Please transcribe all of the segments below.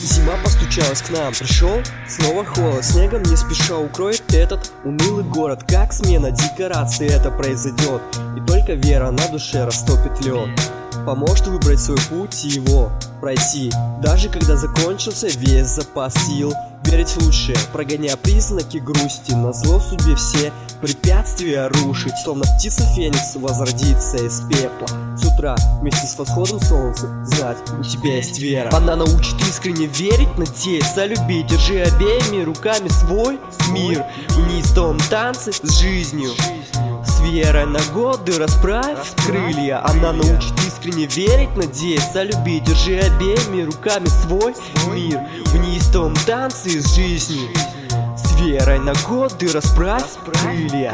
Зима постучалась к нам, пришел снова холод. Снегом не спеша укроет этот унылый город. Как смена декораций это произойдет, и только вера на душе растопит лед. Поможет выбрать свой путь и его пройти, даже когда закончился весь запас сил. Верить в лучшее, прогоняя признаки грусти, назло судьбе все препятствия рушить. Словно птица Феникс возродится из пепла с утра вместе с восходом солнца. Знать, у тебя есть вера. Она научит искренне верить, надеяться, любить. Держи обеими руками свой мир в неистовом танце с жизнью. С верой на годы расправь крылья. Она научит искренне верить, надеяться, любить. Держи обеими руками свой мир в неистовом танце с жизнью. С верой на годы расправь крылья.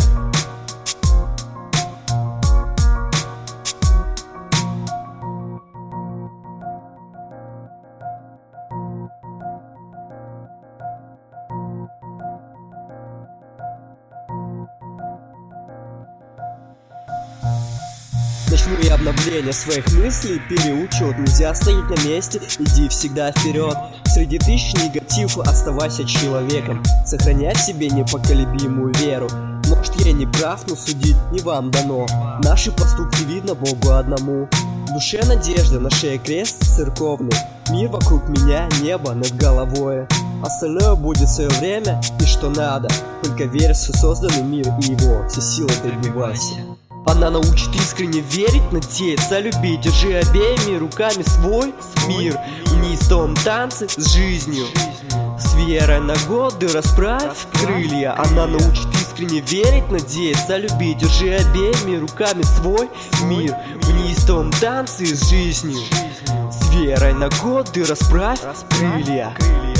Начну я обновление своих мыслей, переучивать. Нельзя стоять на месте, иди всегда вперед. Среди тысяч негативов оставайся человеком. Сохраняй в себе непоколебимую веру. Может, я не прав, но судить не вам дано. Наши поступки видно Богу одному. В душе надежда, на шее крест церковный. Мир вокруг меня, небо над головой. Остальное будет в свое время и что надо. Только верь в созданный мир и его все силы добивайся. Она научит искренне верить, надеяться, любить. Держи обеими руками свой мир в неистовом танце с жизнью. С верой на годы расправь крылья. Она научит искренне верить, надеяться, любить. Держи обеими руками свой мир в неистовом танце с жизнью. С верой на годы расправь крылья.